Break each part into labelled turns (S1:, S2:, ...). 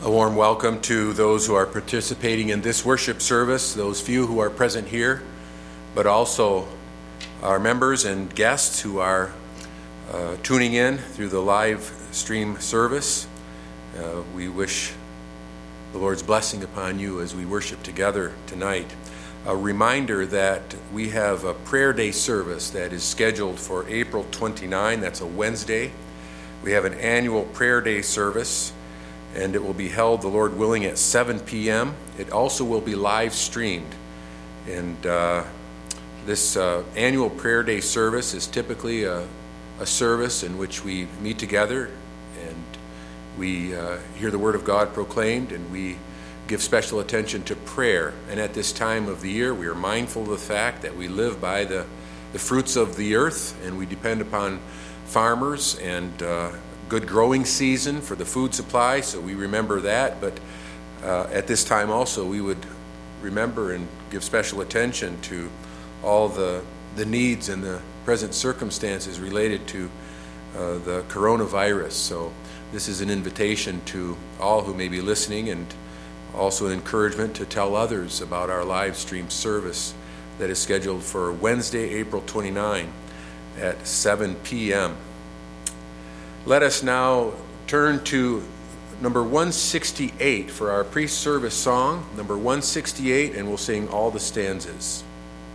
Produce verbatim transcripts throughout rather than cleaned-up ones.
S1: A warm welcome to those who are participating in this worship service, those few who are present here, but also our members and guests who are uh, tuning in through the live stream service. Uh, we wish the Lord's blessing upon you as we worship together tonight. A reminder that we have a prayer day service that is scheduled for April twenty-ninth. That's a Wednesday. We have an annual prayer day service, and it will be held, the Lord willing, at seven p.m. It also will be live streamed. And uh, this uh, annual prayer day service is typically a, a service in which we meet together and we uh, hear the Word of God proclaimed, and we give special attention to prayer. And at this time of the year, we are mindful of the fact that we live by the, the fruits of the earth, and we depend upon farmers and uh, good growing season for the food supply, so we remember that. But uh, at this time also, we would remember and give special attention to all the the needs and the present circumstances related to uh, the coronavirus. So this is an invitation to all who may be listening, and also an encouragement to tell others about our live stream service that is scheduled for Wednesday, April twenty-ninth at seven p.m. Let us now turn to number one sixty-eight for our pre-service song, number one sixty-eight, and we'll sing all the stanzas.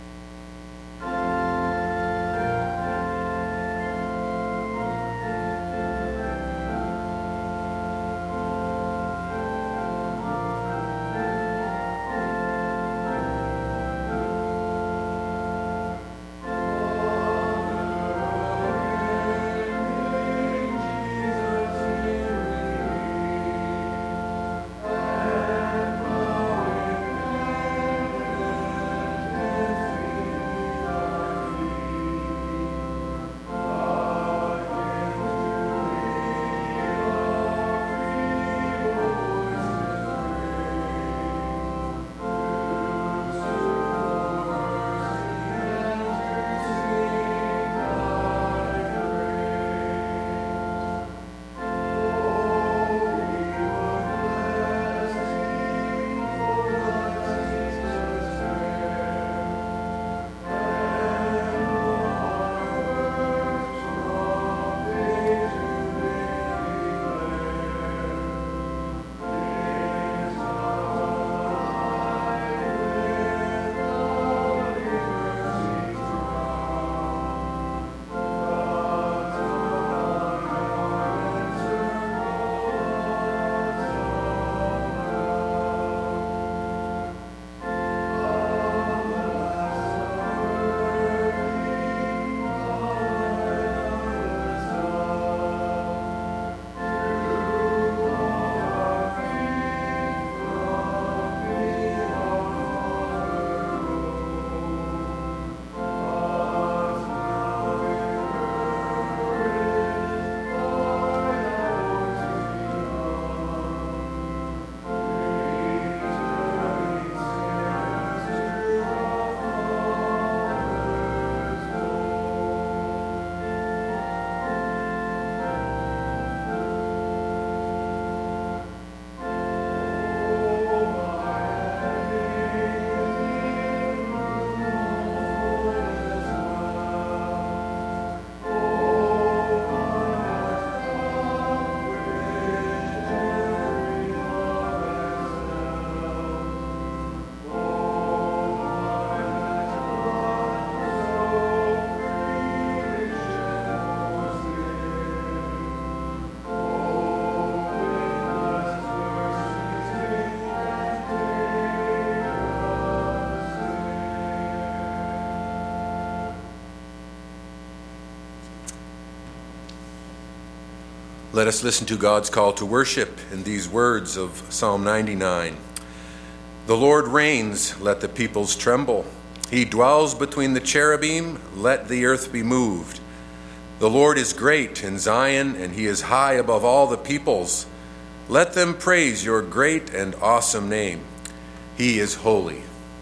S1: Let us listen to God's call to worship in these words of Psalm ninety-nine. The Lord reigns, let the peoples tremble. He dwells between the cherubim, let the earth be moved. The Lord is great in Zion, and he is high above all the peoples. Let them praise your great and awesome name. He is holy.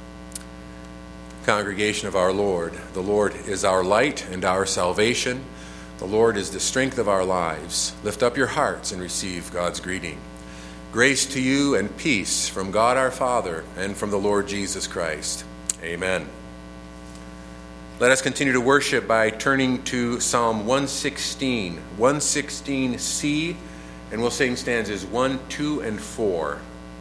S1: Congregation of our Lord, the Lord is our light and our salvation. The Lord is the strength of our lives. Lift up your hearts and receive God's greeting. Grace to you and peace from God our Father and from the Lord Jesus Christ. Amen. Let us continue to worship by turning to Psalm one sixteen, one sixteen C, and we'll sing stanzas one, two, and four.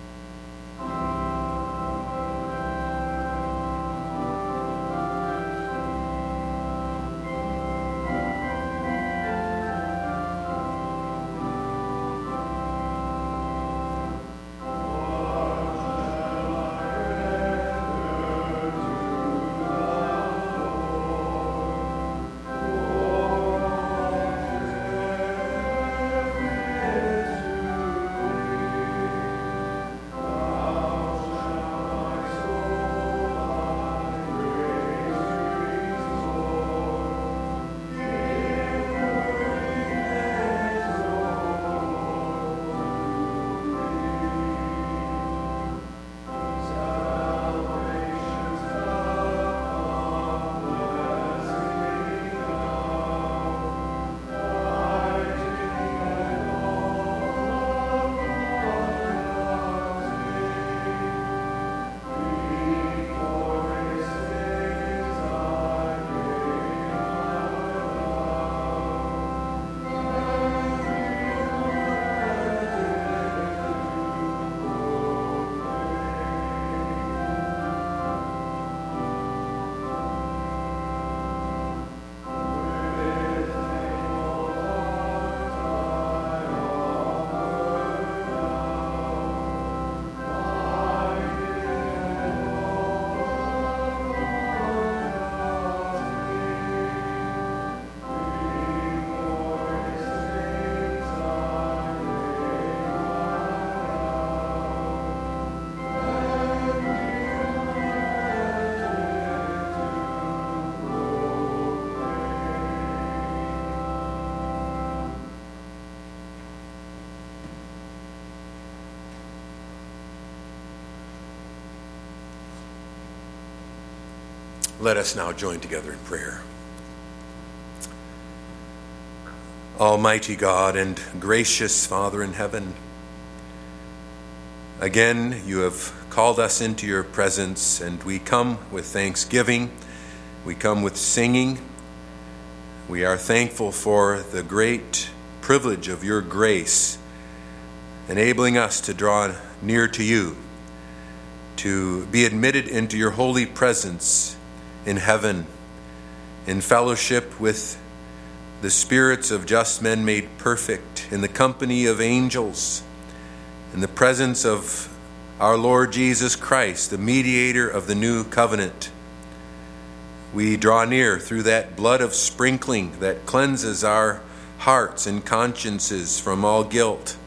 S1: Let us now join together in prayer. Almighty God and gracious Father in heaven, again you have called us into your presence, and we come with thanksgiving. We come with singing. We are thankful for the great privilege of your grace, enabling us to draw near to you, to be admitted into your holy presence in heaven, in fellowship with the spirits of just men made perfect, in the company of angels, in the presence of our Lord Jesus Christ, the mediator of the new covenant. We draw near through that blood of sprinkling that cleanses our hearts and consciences from all guilt.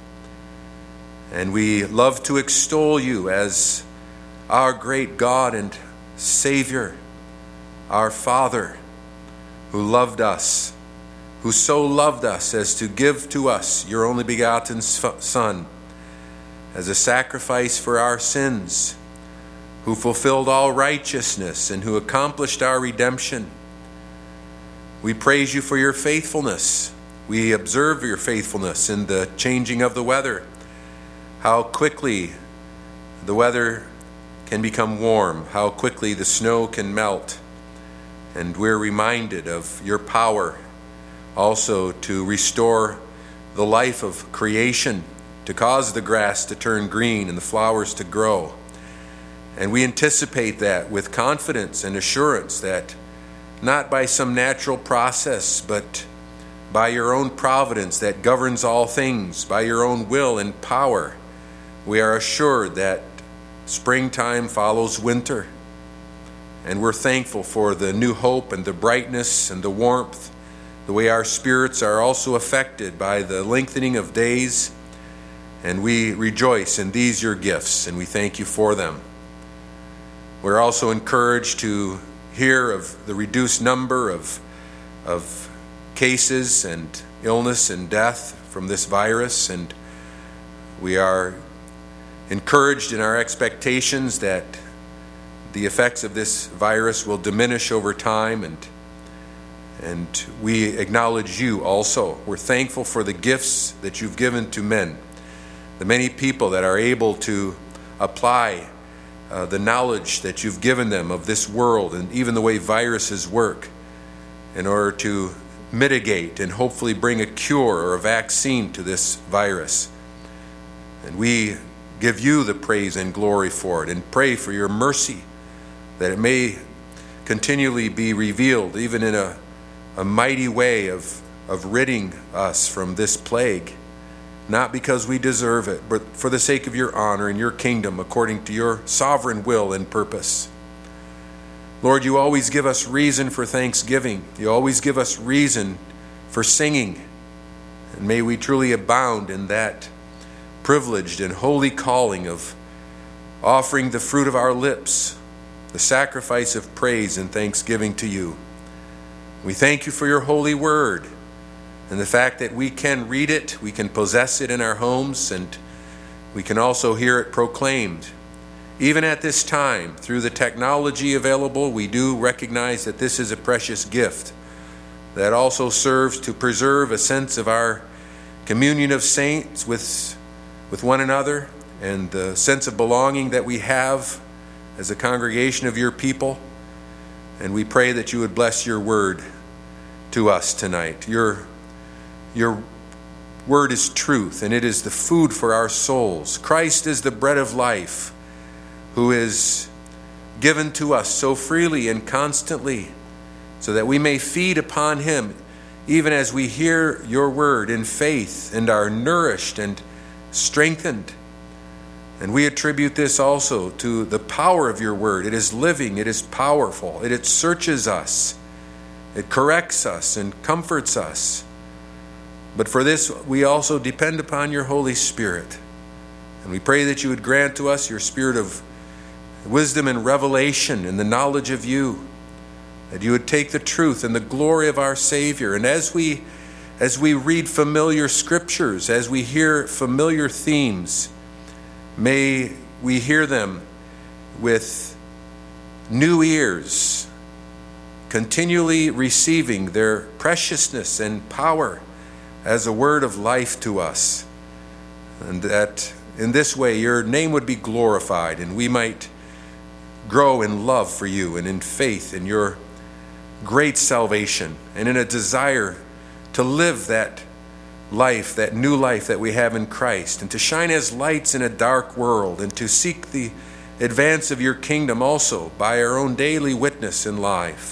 S1: And we love to extol you as our great God and Savior, our Father, who loved us, who so loved us as to give to us your only begotten Son as a sacrifice for our sins, who fulfilled all righteousness and who accomplished our redemption. We praise you for your faithfulness. We observe your faithfulness in the changing of the weather, how quickly the weather can become warm, how quickly the snow can melt. And we're reminded of your power also to restore the life of creation, to cause the grass to turn green and the flowers to grow. And we anticipate that with confidence and assurance that not by some natural process, but by your own providence that governs all things, by your own will and power, we are assured that springtime follows winter. And we're thankful for the new hope and the brightness and the warmth, the way our spirits are also affected by the lengthening of days. And we rejoice in these your gifts, and we thank you for them. We're also encouraged to hear of the reduced number of, of cases and illness and death from this virus, and we are encouraged in our expectations that the effects of this virus will diminish over time, and and we acknowledge you also. We're thankful for the gifts that you've given to men, the many people that are able to apply uh, the knowledge that you've given them of this world and even the way viruses work in order to mitigate and hopefully bring a cure or a vaccine to this virus. And we give you the praise and glory for it and pray for your mercy that it may continually be revealed even in a, a mighty way of, of ridding us from this plague, not because we deserve it, but for the sake of your honor and your kingdom according to your sovereign will and purpose. Lord, you always give us reason for thanksgiving. You always give us reason for singing. And may we truly abound in that privileged and holy calling of offering the fruit of our lips, the sacrifice of praise and thanksgiving to you. We thank you for your holy word and the fact that we can read it, we can possess it in our homes, and we can also hear it proclaimed. Even at this time, through the technology available, we do recognize that this is a precious gift that also serves to preserve a sense of our communion of saints with, with one another and the sense of belonging that we have as a congregation of your people. And we pray that you would bless your word to us tonight. Your, your word is truth, and it is the food for our souls. Christ is the bread of life, who is given to us so freely and constantly, so that we may feed upon him, even as we hear your word in faith and are nourished and strengthened. And we attribute this also to the power of your word. It is living, it is powerful, it, it searches us, it corrects us and comforts us. But for this, we also depend upon your Holy Spirit. And we pray that you would grant to us your spirit of wisdom and revelation and the knowledge of you, that you would take the truth and the glory of our Savior. And as we as we read familiar scriptures, as we hear familiar themes, may we hear them with new ears, continually receiving their preciousness and power as a word of life to us. And that in this way your name would be glorified, and we might grow in love for you and in faith in your great salvation and in a desire to live that life, that new life that we have in Christ, and to shine as lights in a dark world, and to seek the advance of your kingdom also by our own daily witness in life.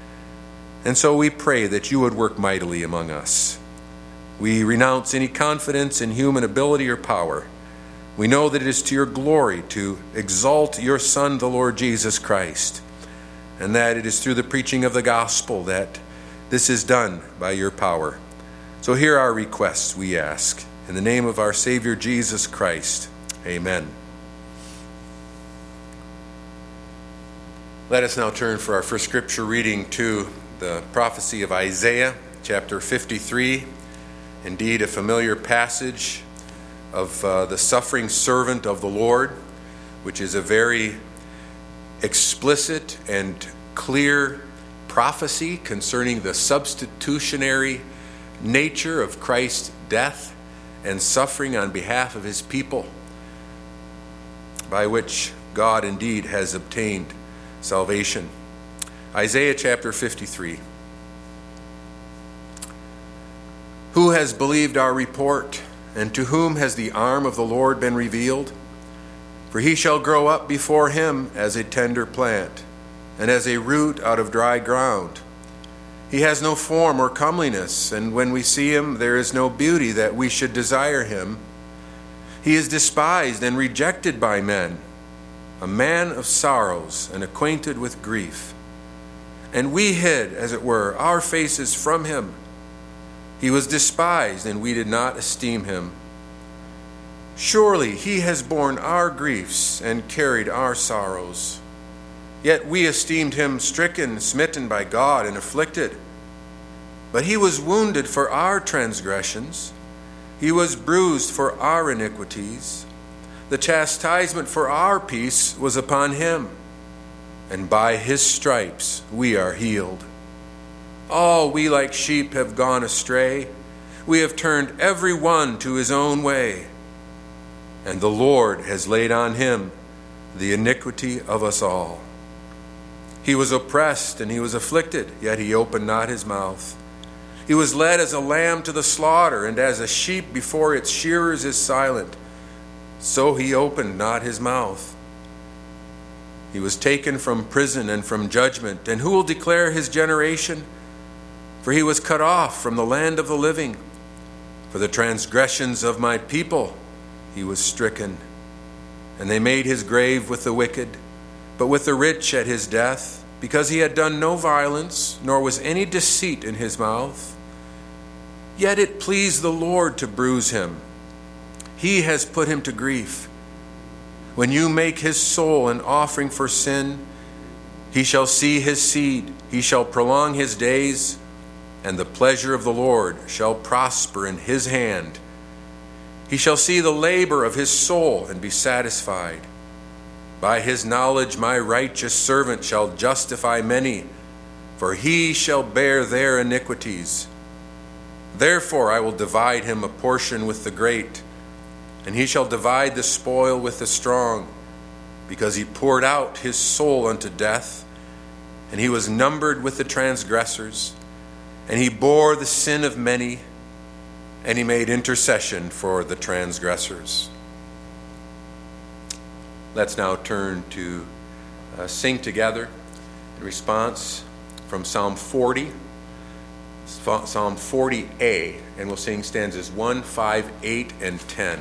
S1: And so we pray that you would work mightily among us. We renounce any confidence in human ability or power. We know that it is to your glory to exalt your Son, the Lord Jesus Christ, and that it is through the preaching of the gospel that this is done by your power. So hear our requests, we ask. In the name of our Savior Jesus Christ, amen. Let us now turn for our first scripture reading to the prophecy of Isaiah, chapter fifty-three. Indeed, a familiar passage of uh, the suffering servant of the Lord, which is a very explicit and clear prophecy concerning the substitutionary nature of Christ's death and suffering on behalf of his people, by which God indeed has obtained salvation. Isaiah chapter fifty-three. Who has believed our report, and to whom has the arm of the Lord been revealed? For he shall grow up before him as a tender plant, and as a root out of dry ground. He has no form or comeliness, and when we see him, there is no beauty that we should desire him. He is despised and rejected by men, a man of sorrows and acquainted with grief. And we hid, as it were, our faces from him. He was despised, and we did not esteem him. Surely he has borne our griefs and carried our sorrows. Yet we esteemed him stricken, smitten by God, and afflicted. But he was wounded for our transgressions. He was bruised for our iniquities. The chastisement for our peace was upon him, and by his stripes we are healed. All we like sheep have gone astray. We have turned every one to his own way. and the Lord has laid on him the iniquity of us all. He was oppressed and he was afflicted, yet he opened not his mouth. He was led as a lamb to the slaughter, and as a sheep before its shearers is silent, so he opened not his mouth. He was taken from prison and from judgment, and who will declare his generation? For he was cut off from the land of the living. For the transgressions of my people he was stricken. And they made his grave with the wicked, but with the rich at his death, because he had done no violence, nor was any deceit in his mouth. Yet it pleased the Lord to bruise him. He has put him to grief. When you make his soul an offering for sin, he shall see his seed, he shall prolong his days, and the pleasure of the Lord shall prosper in his hand. He shall see the labor of his soul and be satisfied. By his knowledge my righteous servant shall justify many, for he shall bear their iniquities. Therefore I will divide him a portion with the great, and he shall divide the spoil with the strong, because he poured out his soul unto death, and he was numbered with the transgressors, and he bore the sin of many, and he made intercession for the transgressors. Let's now turn to uh, sing together in response from Psalm forty, Psalm forty A, and we'll sing stanzas one, five, eight, and ten.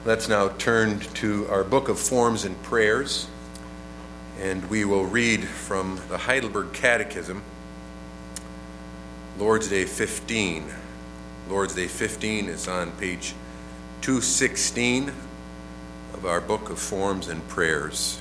S1: Let's now turn to our book of Forms and Prayers, and we will read from the Heidelberg Catechism, Lord's Day fifteen. Lord's Day fifteen is on page two sixteen of our book of Forms and Prayers.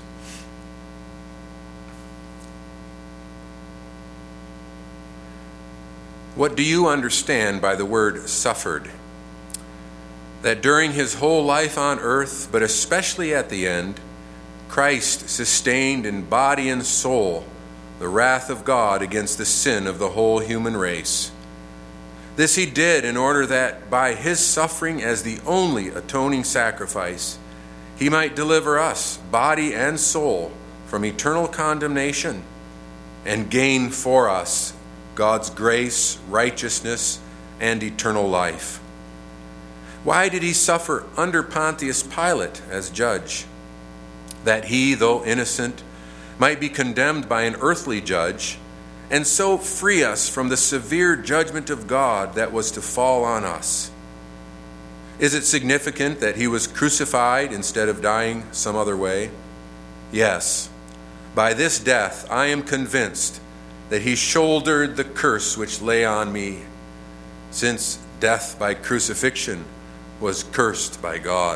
S1: What do you understand by the word suffered? That during his whole life on earth, but especially at the end, Christ sustained in body and soul the wrath of God against the sin of the whole human race. This he did in order that by his suffering as the only atoning sacrifice, he might deliver us, body and soul, from eternal condemnation and gain for us God's grace, righteousness, and eternal life. Why did he suffer under Pontius Pilate as judge? That he, though innocent, might be condemned by an earthly judge, and so free us from the severe judgment of God that was to fall on us. Is it significant that he was crucified instead of dying some other way? Yes. By this death I am convinced that he shouldered the curse which lay on me, since death by crucifixion was cursed by God.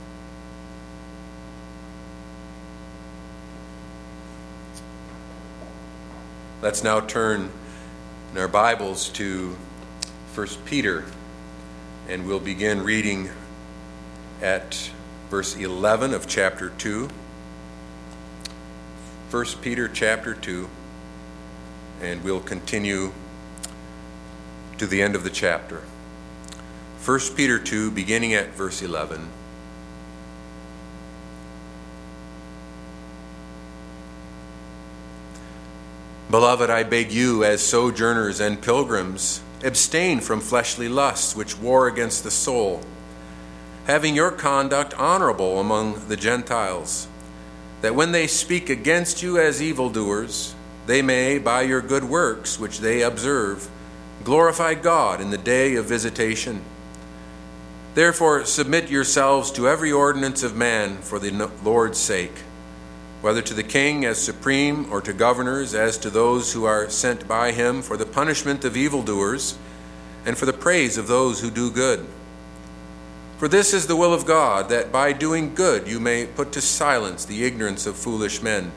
S1: Let's now turn in our Bibles to First Peter, and we'll begin reading at verse eleven of chapter two. First Peter chapter two, and we'll continue to the end of the chapter. First Peter two, beginning at verse eleven. Beloved, I beg you, as sojourners and pilgrims, abstain from fleshly lusts which war against the soul, having your conduct honorable among the Gentiles, that when they speak against you as evildoers, they may, by your good works which they observe, glorify God in the day of visitation. Therefore, submit yourselves to every ordinance of man for the Lord's sake, whether to the king as supreme or to governors as to those who are sent by him for the punishment of evildoers and for the praise of those who do good. For this is the will of God, that by doing good you may put to silence the ignorance of foolish men.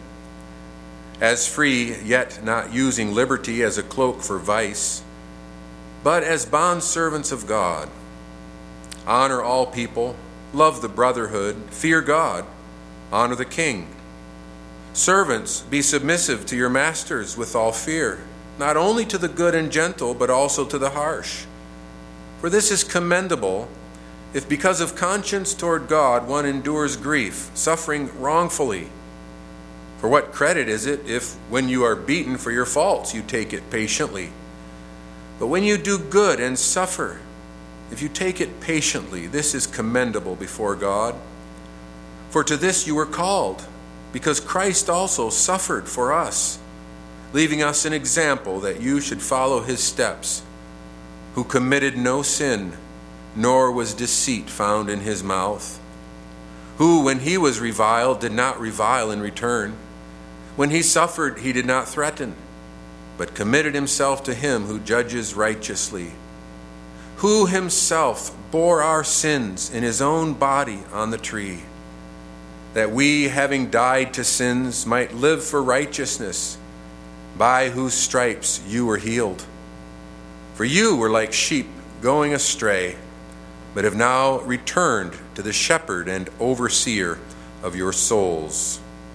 S1: As free, yet not using liberty as a cloak for vice, but as bondservants of God. Honor all people, love the brotherhood, fear God, honor the king. Servants, be submissive to your masters with all fear, not only to the good and gentle, but also to the harsh. For this is commendable, if because of conscience toward God one endures grief, suffering wrongfully. For what credit is it if, when you are beaten for your faults, you take it patiently? But when you do good and suffer, if you take it patiently, this is commendable before God. For to this you were called, because Christ also suffered for us, leaving us an example that you should follow his steps, who committed no sin, nor was deceit found in his mouth, who, when he was reviled, did not revile in return. When he suffered, he did not threaten, but committed himself to him who judges righteously, who himself bore our sins in his own body on the tree, that we, having died to sins, might live for righteousness, by whose stripes you were healed. For you were like sheep going astray, but have now returned to the shepherd and overseer of your souls.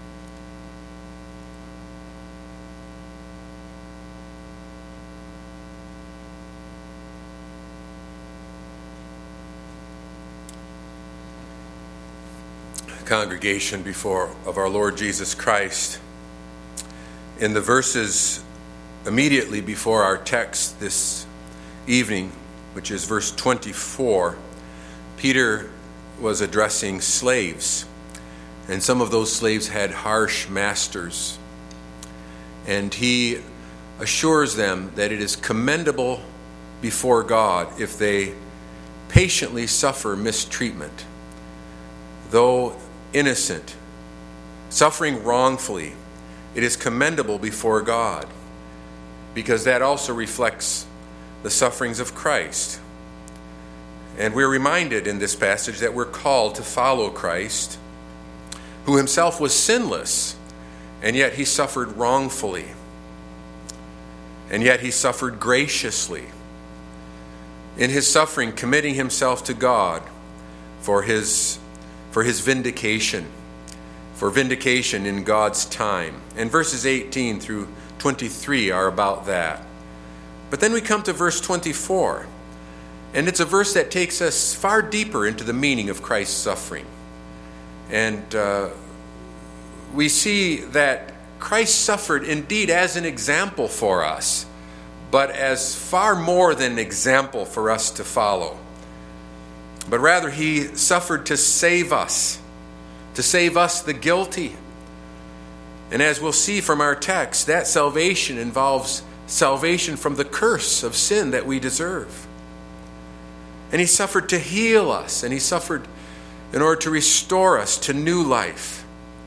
S1: Congregation before of our Lord Jesus Christ. In the verses immediately before our text this evening, which is verse twenty-four, Peter was addressing slaves, and some of those slaves had harsh masters. And he assures them that it is commendable before God if they patiently suffer mistreatment. though innocent, suffering wrongfully, it is commendable before God, because that also reflects the sufferings of Christ. And we're reminded in this passage that we're called to follow Christ, who himself was sinless, and yet he suffered wrongfully. And yet he suffered graciously. In his suffering, committing himself to God for his, for his vindication, for vindication in God's time. And verses eighteen through twenty-three are about that. But then we come to verse twenty-four, and it's a verse that takes us far deeper into the meaning of Christ's suffering. And uh, we see that Christ suffered indeed as an example for us, but as far more than an example for us to follow. But rather, he suffered to save us, to save us the guilty. And as we'll see from our text, that salvation involves salvation from the curse of sin that we deserve. And he suffered to heal us, and he suffered in order to restore us to new life.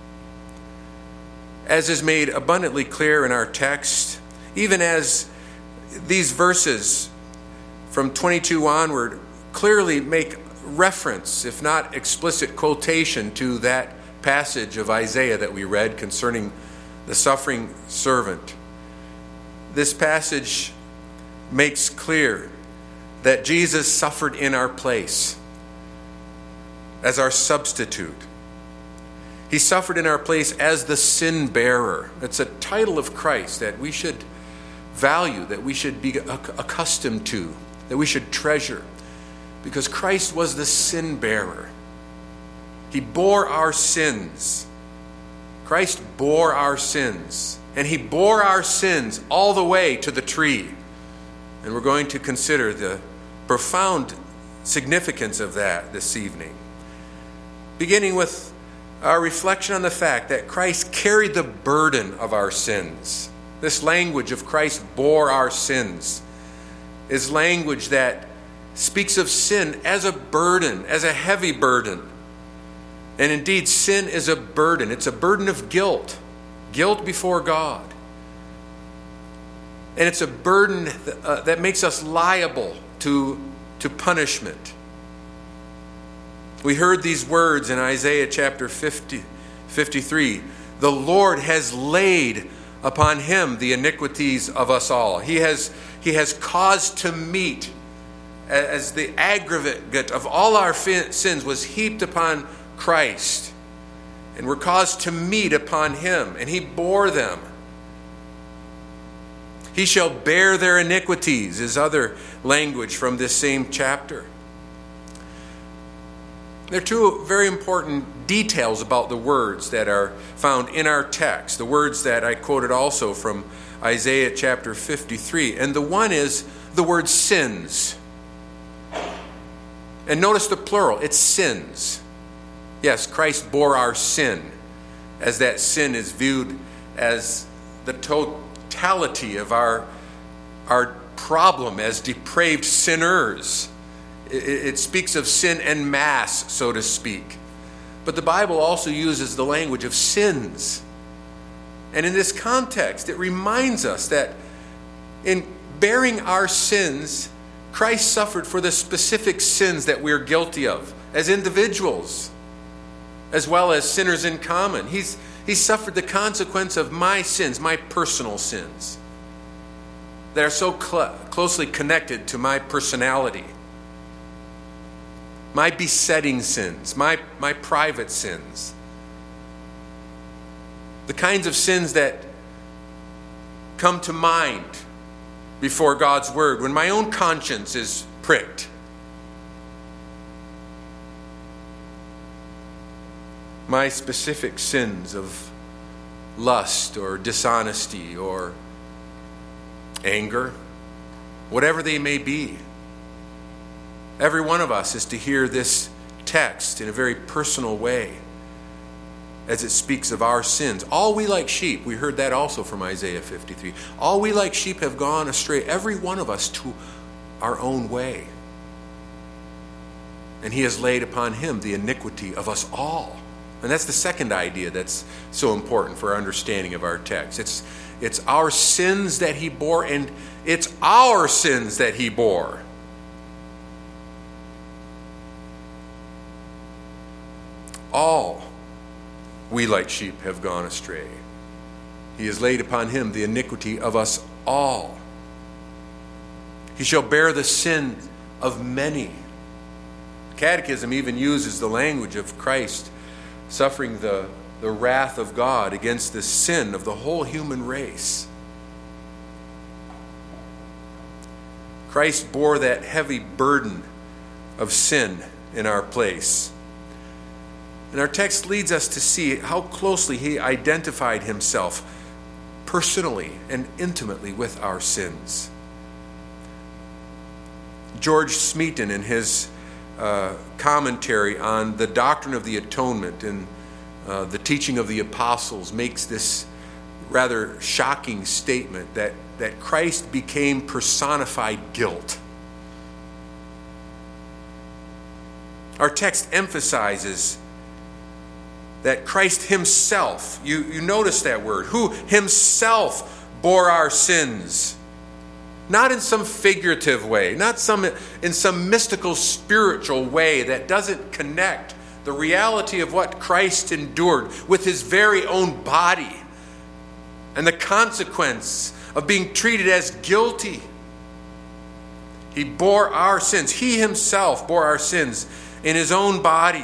S1: As is made abundantly clear in our text, even as these verses from twenty-two onward clearly make reference, if not explicit quotation, to that passage of Isaiah that we read concerning the suffering servant. This passage makes clear that Jesus suffered in our place as our substitute. He suffered in our place as the sin bearer. It's a title of Christ that we should value, that we should be accustomed to, that we should treasure, because Christ was the sin bearer. He bore our sins. Christ bore our sins, and he bore our sins all the way to the tree. And we're going to consider the profound significance of that this evening, beginning with our reflection on the fact that Christ carried the burden of our sins. This language of Christ bore our sins is language that speaks of sin as a burden, as a heavy burden. And indeed, sin is a burden. It's a burden of guilt, guilt before God. And it's a burden that, uh, that makes us liable to, to punishment. We heard these words in Isaiah chapter fifty, fifty-three. The Lord has laid upon him the iniquities of us all. He has, he has caused to meet, as the aggregate of all our sins was heaped upon Christ, and were caused to meet upon him, and he bore them. He shall bear their iniquities, is other language from this same chapter. There are two very important details about the words that are found in our text, the words that I quoted also from Isaiah chapter fifty-three. And the one is the word sins. And notice the plural, it's sins. Yes, Christ bore our sin, as that sin is viewed as the totality of our, our problem as depraved sinners. It speaks of sin en masse, so to speak. But the Bible also uses the language of sins. And in this context, it reminds us that in bearing our sins, Christ suffered for the specific sins that we're guilty of as individuals, as well as sinners in common. He's, he suffered the consequence of my sins, my personal sins, that are so cl- closely connected to my personality. My besetting sins, my, my private sins. The kinds of sins that come to mind before God's word when my own conscience is pricked. My specific sins of lust or dishonesty or anger, whatever they may be. Every one of us is to hear this text in a very personal way as it speaks of our sins. All we like sheep, we heard that also from Isaiah fifty-three. All we like sheep have gone astray, every one of us to our own way. And he has laid upon him the iniquity of us all. And that's the second idea that's so important for our understanding of our text. It's, it's our sins that he bore, and it's our sins that he bore. All we like sheep have gone astray. He has laid upon him the iniquity of us all. He shall bear the sin of many. Catechism even uses the language of Christ suffering the, the wrath of God against the sin of the whole human race. Christ bore that heavy burden of sin in our place. And our text leads us to see how closely he identified himself personally and intimately with our sins. George Smeaton, in his uh, commentary on the doctrine of the atonement and uh, the teaching of the apostles, makes this rather shocking statement that, that Christ became personified guilt. Our text emphasizes that Christ himself, you, you notice that word, who himself bore our sins. Not in some figurative way, not some in some mystical spiritual way that doesn't connect the reality of what Christ endured with his very own body and the consequence of being treated as guilty. He bore our sins. He himself bore our sins in his own body.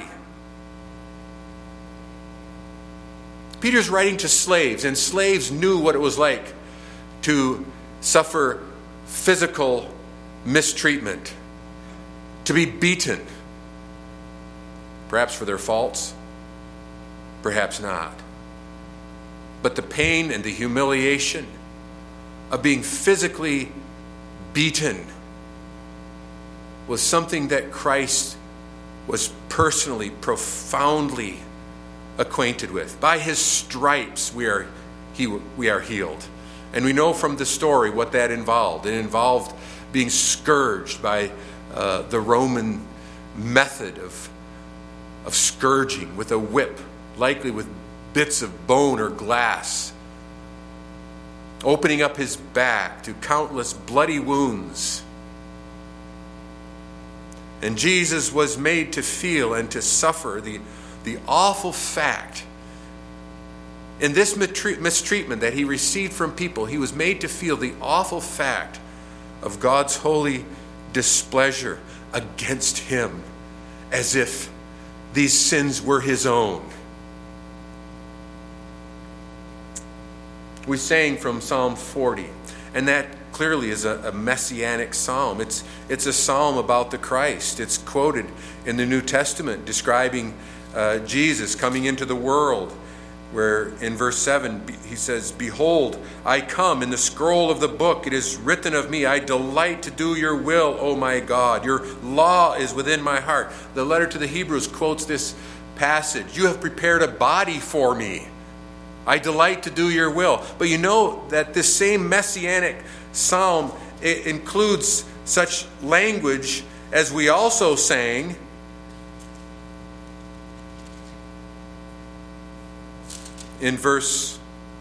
S1: Peter's writing to slaves, and slaves knew what it was like to suffer physical mistreatment, to be beaten, perhaps for their faults, perhaps not. But the pain and the humiliation of being physically beaten was something that Christ was personally, profoundly acquainted with. By his stripes we are, he, we are healed. And we know from the story what that involved. It involved being scourged by uh, the Roman method of, of scourging with a whip, likely with bits of bone or glass, opening up his back to countless bloody wounds. And Jesus was made to feel and to suffer the, the awful fact. In this mistreatment that he received from people, he was made to feel the awful fact of God's holy displeasure against him, as if these sins were his own. We sang from Psalm forty, and that clearly is a, a messianic psalm. It's, it's a psalm about the Christ. It's quoted in the New Testament describing uh, Jesus coming into the world, where in verse seven he says, "Behold, I come. In the scroll of the book it is written of me, I delight to do your will, O my God. Your law is within my heart." The letter to the Hebrews quotes this passage. "You have prepared a body for me. I delight to do your will." But you know that this same messianic psalm, it includes such language as we also sang in verse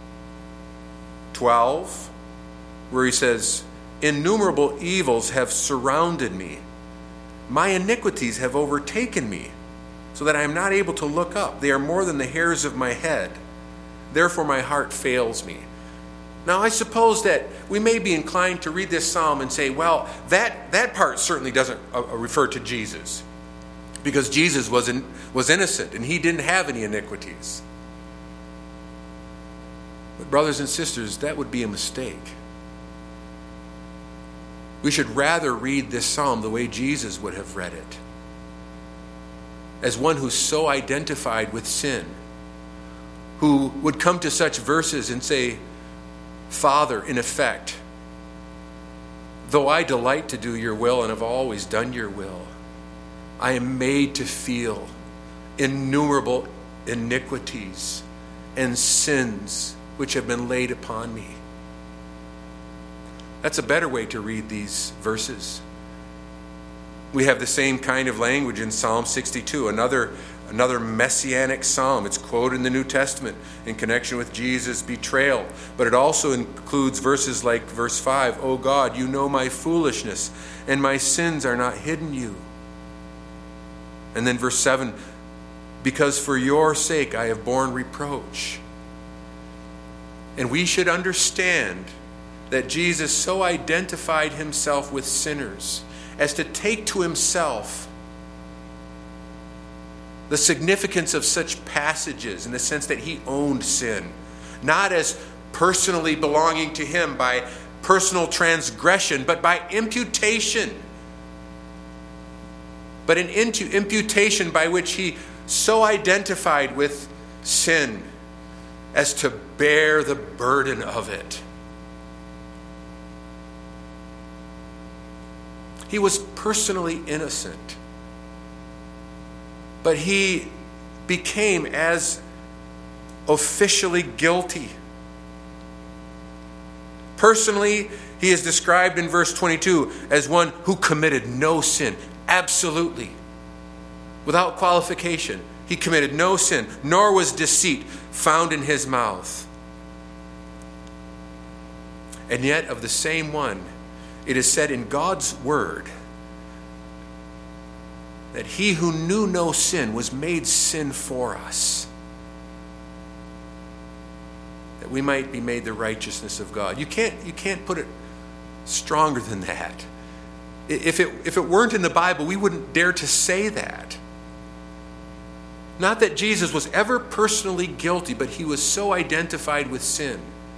S1: twelve, where he says, "Innumerable evils have surrounded me. My iniquities have overtaken me, so that I am not able to look up. They are more than the hairs of my head. Therefore my heart fails me." Now I suppose that we may be inclined to read this psalm and say, well, that, that part certainly doesn't uh, refer to Jesus, because Jesus was, in, was innocent and he didn't have any iniquities. But brothers and sisters, that would be a mistake. We should rather read this psalm the way Jesus would have read it, as one who's so identified with sin, who would come to such verses and say, "Father, in effect, though I delight to do your will and have always done your will, I am made to feel innumerable iniquities and sins which have been laid upon me." That's a better way to read these verses. We have the same kind of language in Psalm sixty-two, another, another messianic psalm. It's quoted in the New Testament in connection with Jesus' betrayal. But it also includes verses like verse five, "O God, you know my foolishness, and my sins are not hidden you." And then verse seven, "Because for your sake I have borne reproach." And we should understand that Jesus so identified himself with sinners as to take to himself the significance of such passages in the sense that he owned sin, not as personally belonging to him by personal transgression, but by imputation. But an imputation by which he so identified with sin as to bear the burden of it. He was personally innocent, but he became as officially guilty. Personally, he is described in verse twenty-two as one who committed no sin. Absolutely. Without qualification. He committed no sin, nor was deceit found in his mouth. And yet, of the same one, it is said in God's word that he who knew no sin was made sin for us, that we might be made the righteousness of God. You can't, you can't put it stronger than that. If it, if it weren't in the Bible, we wouldn't dare to say that. Not that Jesus was ever personally guilty, but he was so identified with sin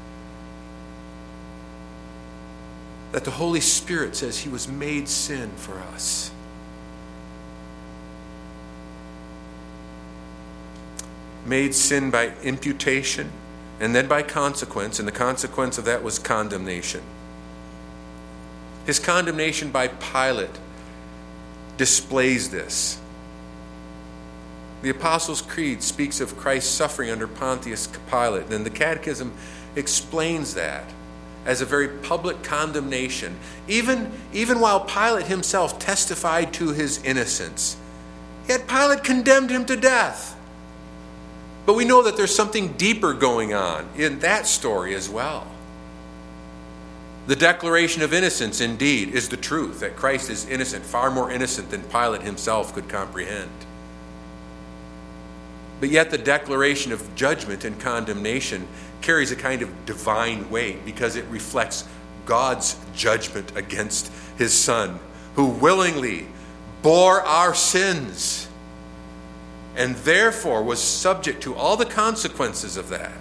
S1: that the Holy Spirit says he was made sin for us. Made sin by imputation and then by consequence, and the consequence of that was condemnation. His condemnation by Pilate displays this. The Apostles' Creed speaks of Christ's suffering under Pontius Pilate, and the Catechism explains that as a very public condemnation, even, even while Pilate himself testified to his innocence. Yet Pilate condemned him to death. But we know that there's something deeper going on in that story as well. The declaration of innocence, indeed, is the truth, that Christ is innocent, far more innocent than Pilate himself could comprehend. But yet the declaration of judgment and condemnation carries a kind of divine weight because it reflects God's judgment against his Son, who willingly bore our sins and therefore was subject to all the consequences of that.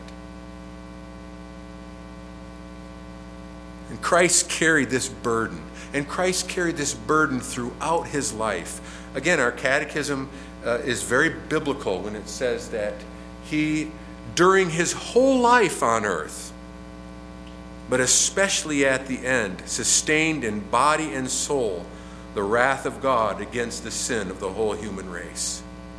S1: And Christ carried this burden, and Christ carried this burden throughout his life. Again, our catechism uh, is very biblical when it says that he, during his whole life on earth, but especially at the end, sustained in body and soul the wrath of God against the sin of the whole human race.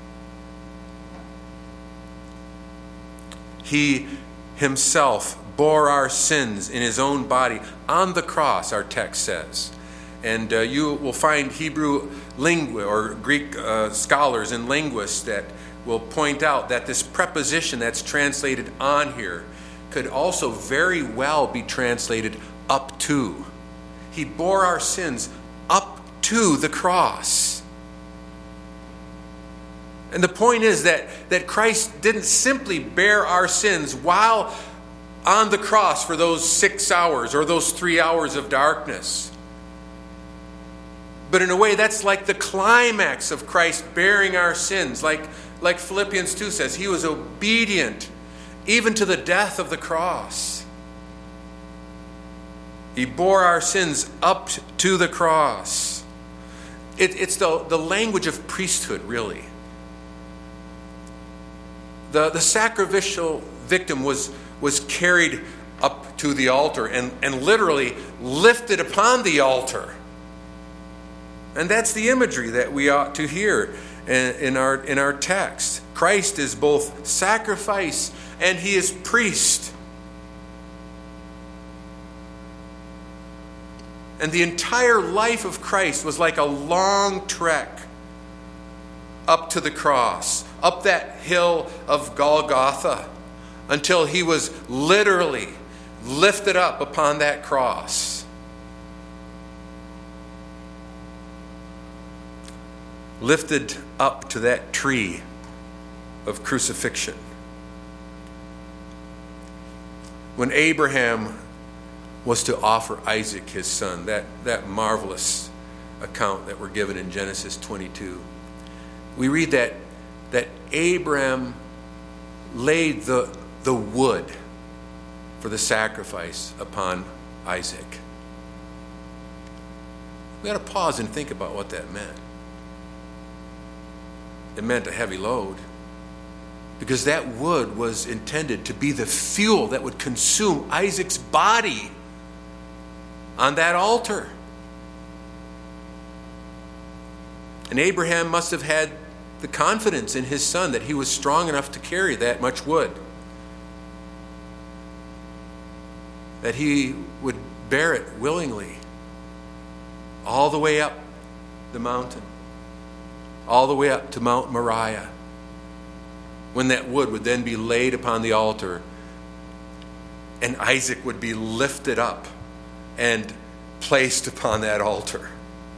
S1: He himself bore our sins in his own body on the cross, our text says. And uh, you will find Hebrew lingu or Greek uh, scholars and linguists that will point out that this preposition that's translated on here could also very well be translated up to. He bore our sins up to the cross. And the point is that, that Christ didn't simply bear our sins while on the cross for those six hours or those three hours of darkness. But in a way, that's like the climax of Christ bearing our sins. Like, like Philippians two says, he was obedient even to the death of the cross. He bore our sins up to the cross. It, it's the, the language of priesthood, really. The, the sacrificial victim was, was carried up to the altar and, and literally lifted upon the altar. And that's the imagery that we ought to hear in, in, our, in our text. Christ is both sacrifice and he is priest. And the entire life of Christ was like a long trek up to the cross, up that hill of Golgotha, until he was literally lifted up upon that cross. Lifted up to that tree of crucifixion. When Abraham was to offer Isaac his son, that, that marvelous account that we're given in Genesis twenty-two, we read that, that Abraham laid the, the wood for the sacrifice upon Isaac. We got to pause and think about what that meant. It meant a heavy load, because that wood was intended to be the fuel that would consume Isaac's body on that altar. And Abraham must have had the confidence in his son that he was strong enough to carry that much wood, that he would bear it willingly all the way up the mountain, all the way up to Mount Moriah, when that wood would then be laid upon the altar and Isaac would be lifted up and placed upon that altar,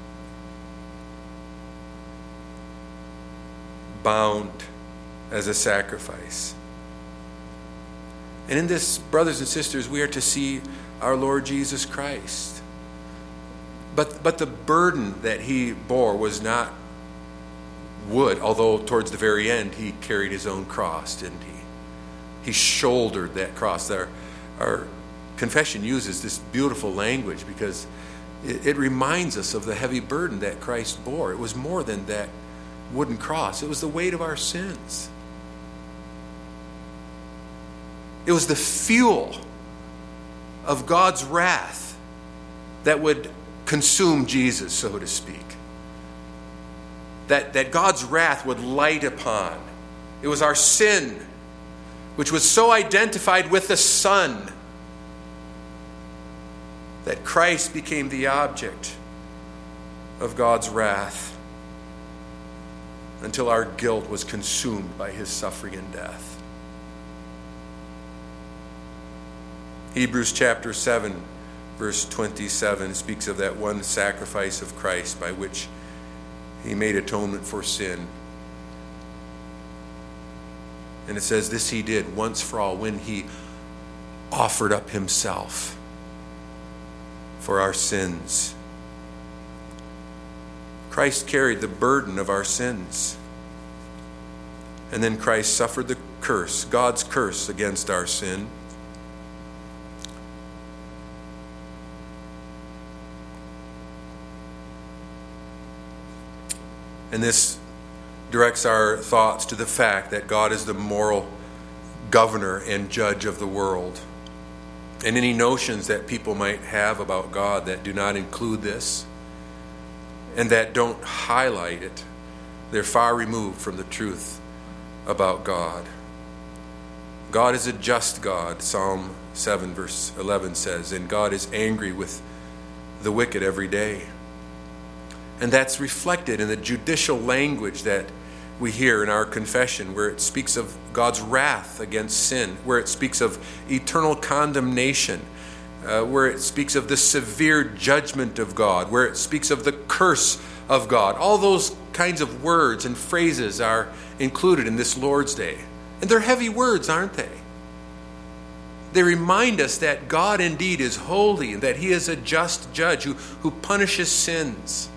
S1: bound as a sacrifice. And in this, brothers and sisters, we are to see our Lord Jesus Christ. But, but the burden that he bore was not wood, although towards the very end he carried his own cross, didn't he? He shouldered that cross. Our, our confession uses this beautiful language because it, it reminds us of the heavy burden that Christ bore. It was more than that wooden cross. It was the weight of our sins. It was the fuel of God's wrath that would consume Jesus, so to speak. That, that God's wrath would light upon. It was our sin, which was so identified with the Son, that Christ became the object of God's wrath until our guilt was consumed by his suffering and death. Hebrews chapter seven, verse twenty-seven speaks of that one sacrifice of Christ by which he made atonement for sin. And it says, this he did once for all when he offered up himself for our sins. Christ carried the burden of our sins. And then Christ suffered the curse, God's curse against our sin. And this directs our thoughts to the fact that God is the moral governor and judge of the world. And any notions that people might have about God that do not include this and that don't highlight it, they're far removed from the truth about God. God is a just God, Psalm seven verse eleven says, and God is angry with the wicked every day. And that's reflected in the judicial language that we hear in our confession, where it speaks of God's wrath against sin, where it speaks of eternal condemnation, uh, where it speaks of the severe judgment of God, where it speaks of the curse of God. All those kinds of words and phrases are included in this Lord's Day. And they're heavy words, aren't they? They remind us that God indeed is holy and that he is a just judge who, who punishes sins.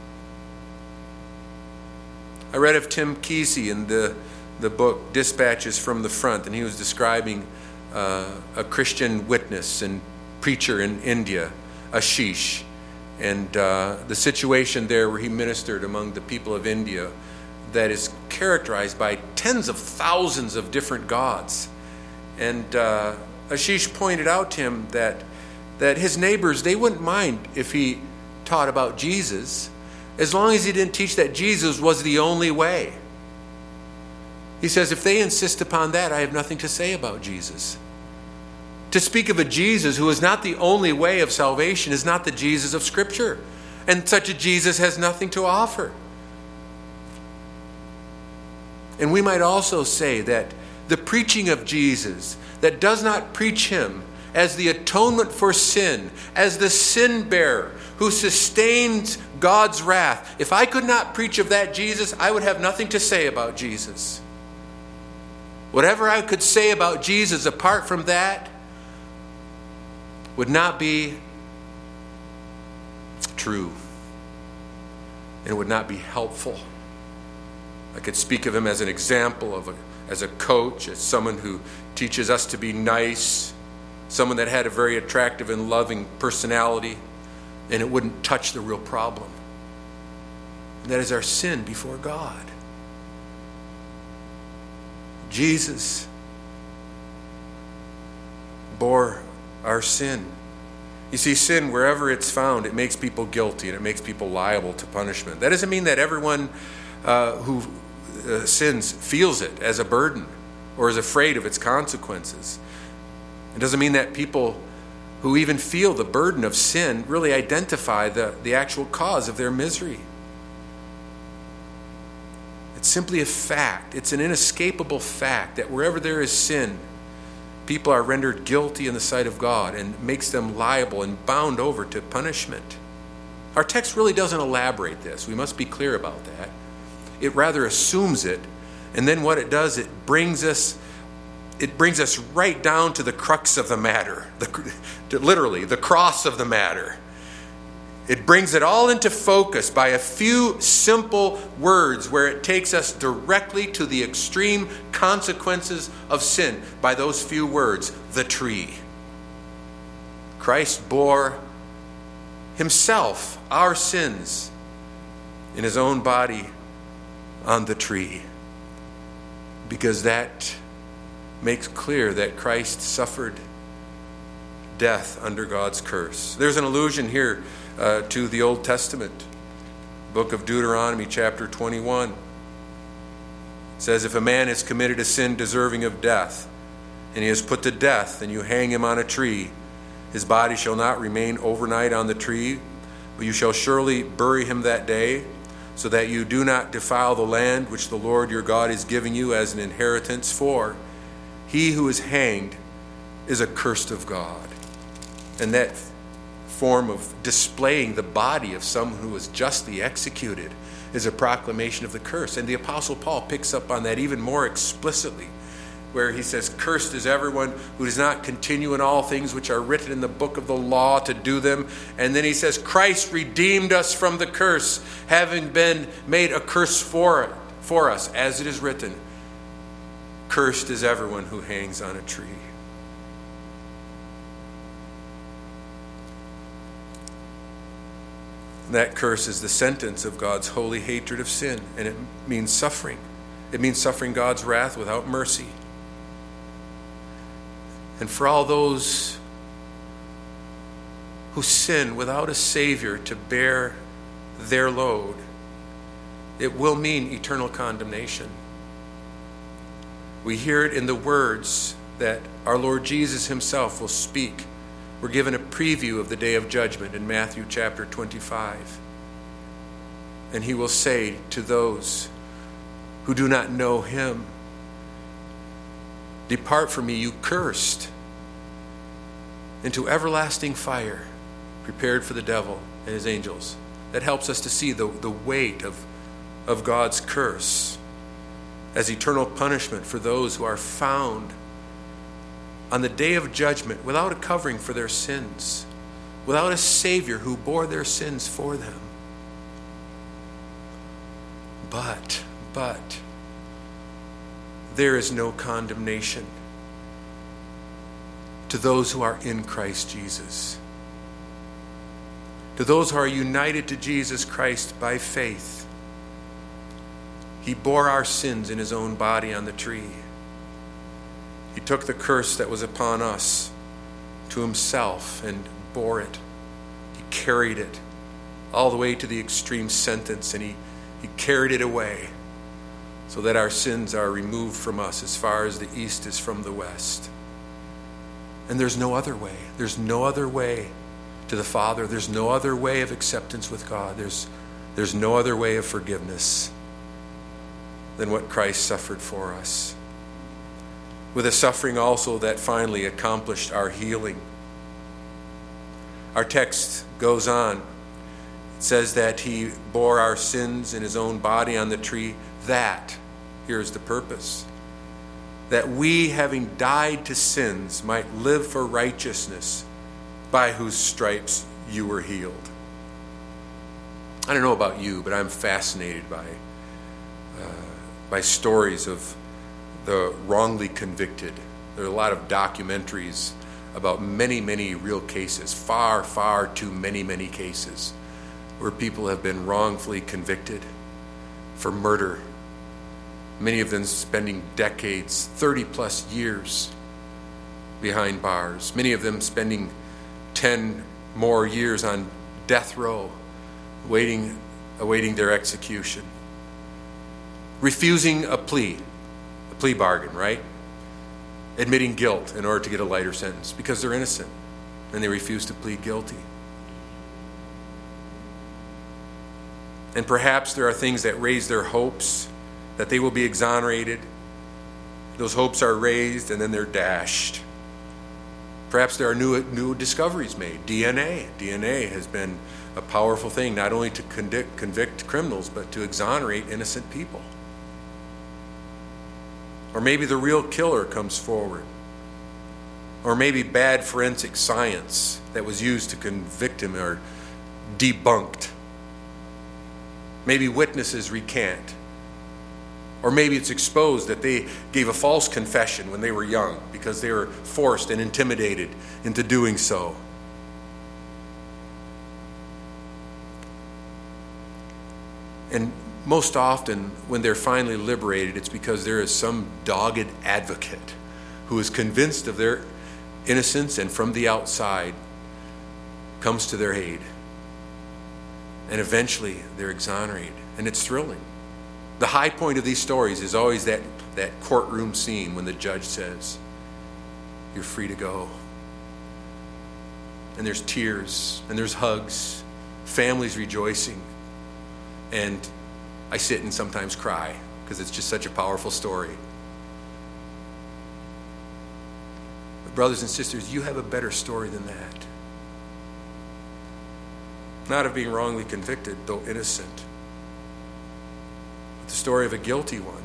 S1: I read of Tim Kesey in the, the book Dispatches from the Front, and he was describing uh, a Christian witness and preacher in India, Ashish, and uh, the situation there where he ministered among the people of India that is characterized by tens of thousands of different gods. And uh, Ashish pointed out to him that, that his neighbors, they wouldn't mind if he taught about Jesus, as long as he didn't teach that Jesus was the only way. He says, if they insist upon that, I have nothing to say about Jesus. To speak of a Jesus who is not the only way of salvation is not the Jesus of Scripture. And such a Jesus has nothing to offer. And we might also say that the preaching of Jesus that does not preach him as the atonement for sin, as the sin bearer who sustains God's wrath. If I could not preach of that Jesus, I would have nothing to say about Jesus. Whatever I could say about Jesus apart from that would not be true and would not be helpful. I could speak of him as an example, of a, as a coach, as someone who teaches us to be nice, someone that had a very attractive and loving personality, and it wouldn't touch the real problem. And that is our sin before God. Jesus bore our sin. You see, sin, wherever it's found, it makes people guilty and it makes people liable to punishment. That doesn't mean that everyone uh, who uh, sins feels it as a burden or is afraid of its consequences. It doesn't mean that people who even feel the burden of sin really identify the, the actual cause of their misery. It's simply a fact. It's an inescapable fact that wherever there is sin, people are rendered guilty in the sight of God and makes them liable and bound over to punishment. Our text really doesn't elaborate this. We must be clear about that. It rather assumes it, and then what it does, it brings us it brings us right down to the crux of the matter, the, to literally the cross of the matter. It brings it all into focus by a few simple words where it takes us directly to the extreme consequences of sin by those few words, the tree. Christ bore himself our sins in his own body on the tree, because that makes clear that Christ suffered death under God's curse. There's an allusion here uh, to the Old Testament, book of Deuteronomy, chapter twenty-one. It says, if a man has committed a sin deserving of death, and he is put to death, and you hang him on a tree, his body shall not remain overnight on the tree, but you shall surely bury him that day, so that you do not defile the land which the Lord your God is giving you as an inheritance. For he who is hanged is accursed of God. And that form of displaying the body of someone who was justly executed is a proclamation of the curse. And the Apostle Paul picks up on that even more explicitly, where he says, cursed is everyone who does not continue in all things which are written in the book of the law to do them. And then he says, Christ redeemed us from the curse, having been made a curse for it, for us, as it is written, cursed is everyone who hangs on a tree. That curse is the sentence of God's holy hatred of sin, and it means suffering. It means suffering God's wrath without mercy. And for all those who sin without a Savior to bear their load, it will mean eternal condemnation. We hear it in the words that our Lord Jesus himself will speak. We're given a preview of the day of judgment in Matthew chapter twenty-five. And he will say to those who do not know him, depart from me, you cursed, into everlasting fire prepared for the devil and his angels. That helps us to see the, the weight of, of God's curse as eternal punishment for those who are found on the day of judgment without a covering for their sins, without a Savior who bore their sins for them. But, but, there is no condemnation to those who are in Christ Jesus. To those who are united to Jesus Christ by faith. He bore our sins in his own body on the tree. He took the curse that was upon us to himself and bore it. He carried it all the way to the extreme sentence, and he, he carried it away so that our sins are removed from us as far as the east is from the west. And there's no other way. There's no other way to the Father. There's no other way of acceptance with God. There's, there's no other way of forgiveness than what Christ suffered for us. With a suffering also that finally accomplished our healing. Our text goes on. It says that he bore our sins in his own body on the tree. That, here's the purpose, that we, having died to sins, might live for righteousness, by whose stripes you were healed. I don't know about you, but I'm fascinated by, uh, by stories of the wrongly convicted. There are a lot of documentaries about many, many real cases, far, far too many, many cases, where people have been wrongfully convicted for murder. Many of them spending decades, thirty plus years behind bars. Many of them spending ten more years on death row, waiting, awaiting their execution. Refusing a plea, a plea bargain, right? Admitting guilt in order to get a lighter sentence because they're innocent and they refuse to plead guilty. And perhaps there are things that raise their hopes that they will be exonerated. Those hopes are raised and then they're dashed. Perhaps there are new new discoveries made. D N A. D N A has been a powerful thing, not only to convict, convict criminals, but to exonerate innocent people. Or maybe the real killer comes forward. Or maybe bad forensic science that was used to convict him are debunked. Maybe witnesses recant. Or maybe it's exposed that they gave a false confession when they were young because they were forced and intimidated into doing so. And most often, when they're finally liberated, it's because there is some dogged advocate who is convinced of their innocence and from the outside comes to their aid. And eventually, they're exonerated. And it's thrilling. The high point of these stories is always that, that courtroom scene when the judge says, "You're free to go." And there's tears, and there's hugs, families rejoicing. And I sit and sometimes cry because it's just such a powerful story. But brothers and sisters, you have a better story than that. Not of being wrongly convicted, though innocent, but the story of a guilty one,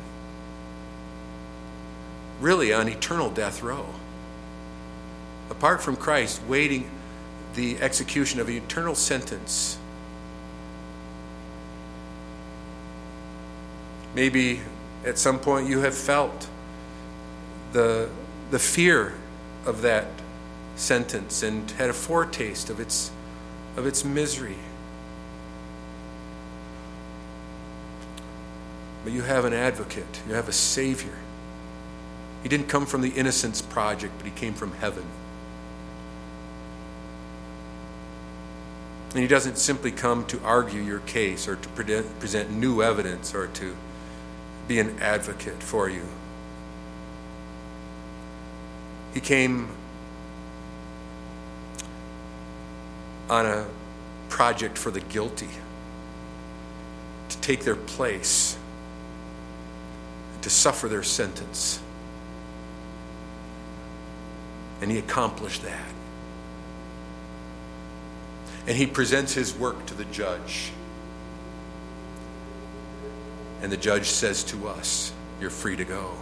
S1: really on eternal death row. Apart from Christ, waiting the execution of an eternal sentence. Maybe at some point you have felt the, the fear of that sentence and had a foretaste of its, of its misery. But you have an advocate. You have a Savior. He didn't come from the Innocence Project, but he came from heaven. And he doesn't simply come to argue your case or to present new evidence or to be an advocate for you. He came on a project for the guilty, to take their place, to suffer their sentence. And he accomplished that. And he presents his work to the judge. And the judge says to us, "You're free to go."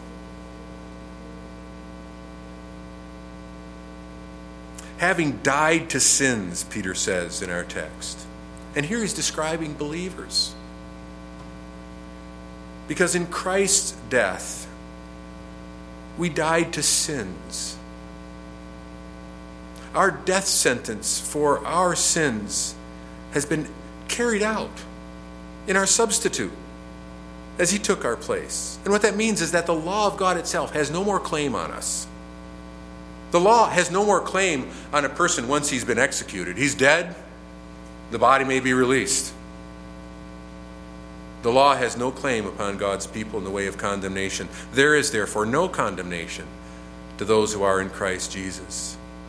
S1: Having died to sins, Peter says in our text. And here he's describing believers. Because in Christ's death, we died to sins. Our death sentence for our sins has been carried out in our substitute as he took our place. And what that means is that the law of God itself has no more claim on us. The law has no more claim on a person once he's been executed. He's dead, the body may be released. The law has no claim upon God's people in the way of condemnation. There is therefore no condemnation to those who are in Christ Jesus.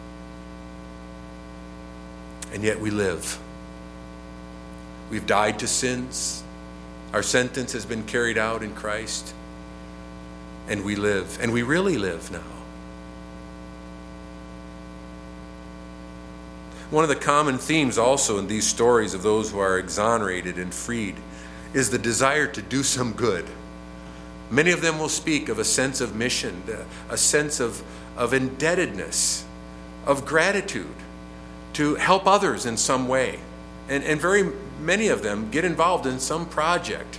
S1: and yet we live. We've died to sins. Our sentence has been carried out in Christ, and we live, and we really live now. One of the common themes also in these stories of those who are exonerated and freed is the desire to do some good. Many of them will speak of a sense of mission, a sense of, of indebtedness, of gratitude, to help others in some way. And, and very many of them get involved in some project.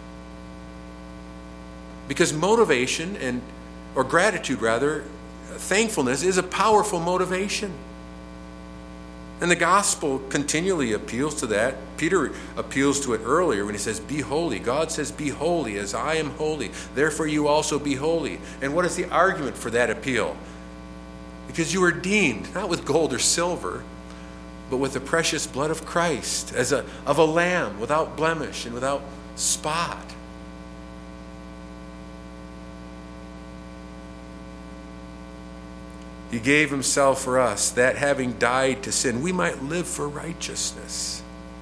S1: Because motivation, and or gratitude rather, thankfulness is a powerful motivation. And the gospel continually appeals to that. Peter appeals to it earlier when he says, be holy. God says, be holy as I am holy. Therefore you also be holy. And what is the argument for that appeal? Because you were redeemed, not with gold or silver, but with the precious blood of Christ, as a, of a lamb without blemish and without spot. He gave himself for us, that having died to sin, we might live for righteousness.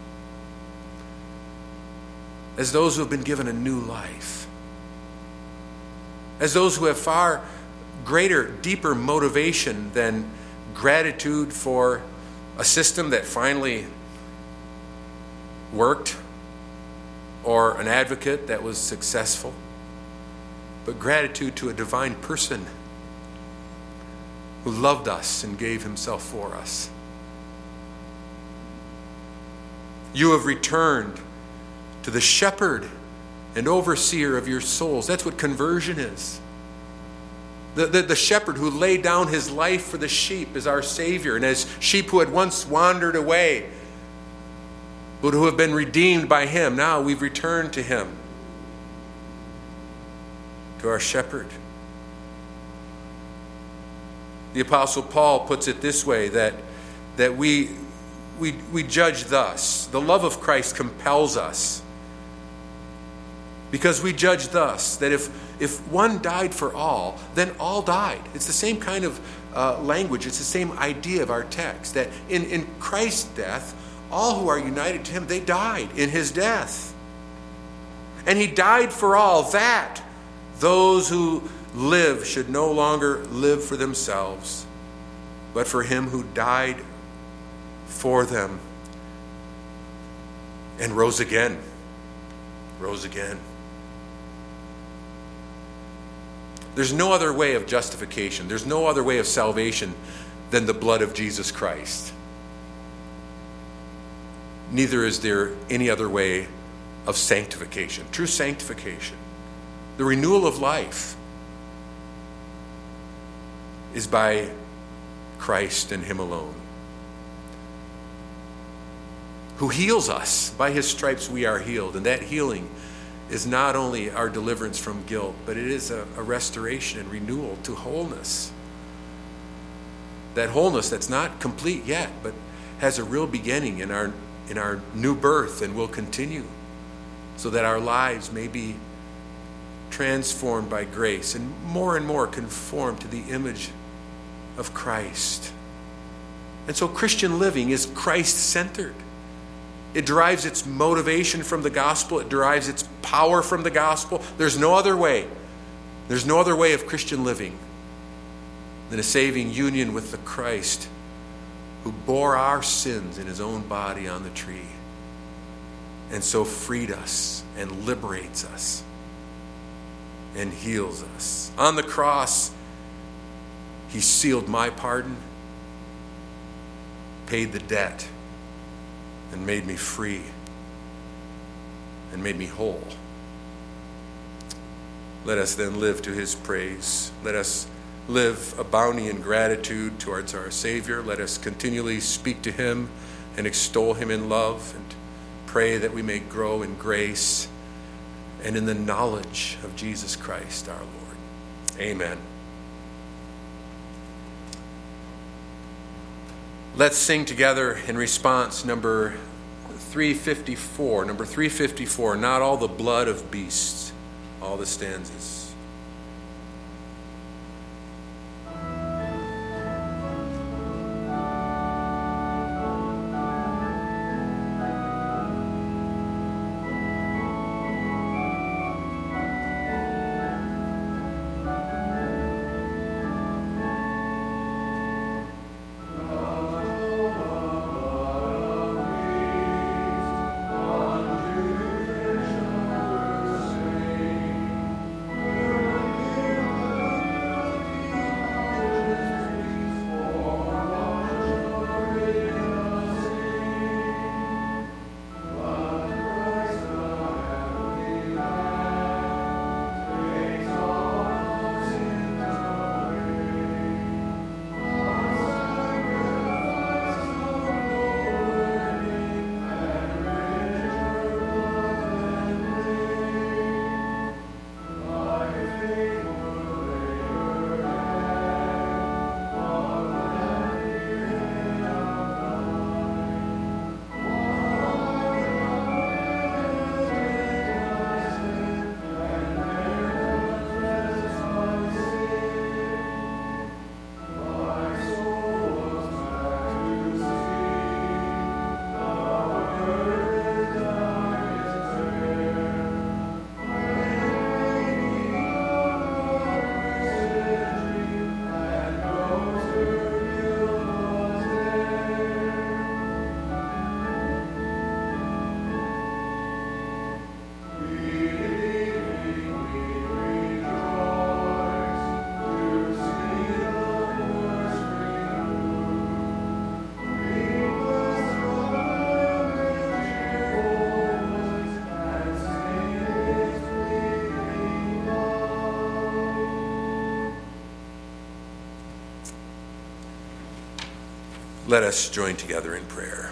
S1: As those who have been given a new life. As those who have far greater, deeper motivation than gratitude for a system that finally worked, or an advocate that was successful, but gratitude to a divine person who loved us and gave himself for us. You have returned to the shepherd and overseer of your souls. That's what conversion is. The, the, the shepherd who laid down his life for the sheep is our Savior. And as sheep who had once wandered away, but who have been redeemed by him, now we've returned to him, to our shepherd. The Apostle Paul puts it this way, that, that we, we, we judge thus. The love of Christ compels us. Because we judge thus, that if, if one died for all, then all died. It's the same kind of uh, language. It's the same idea of our text. That in, in Christ's death, all who are united to him, they died in his death. And he died for all, that those who live should no longer live for themselves, but for him who died for them and rose again. Rose again. There's no other way of justification. There's no other way of salvation than the blood of Jesus Christ. Neither is there any other way of sanctification, true sanctification. The renewal of life is by Christ and him alone, who heals us. By his stripes we are healed. And that healing is not only our deliverance from guilt, but it is a, a restoration and renewal to wholeness. That wholeness that's not complete yet, but has a real beginning in our, in our new birth, and will continue, so that our lives may be transformed by grace and more and more conformed to the image of Christ. And so Christian living is Christ-centered. It derives its motivation from the gospel. It derives its power from the gospel. There's no other way. There's no other way of Christian living than a saving union with the Christ who bore our sins in his own body on the tree, and so freed us and liberates us and heals us. On the cross, he sealed my pardon, paid the debt, and made me free and made me whole. Let us then live to his praise. Let us live abounding in gratitude towards our Savior. Let us continually speak to him and extol him in love, and pray that we may grow in grace and in the knowledge of Jesus Christ our Lord. Amen. Let's sing together in response number three fifty-four. Number three fifty-four, Not All the Blood of Beasts. All the stanzas. Let us join together in prayer.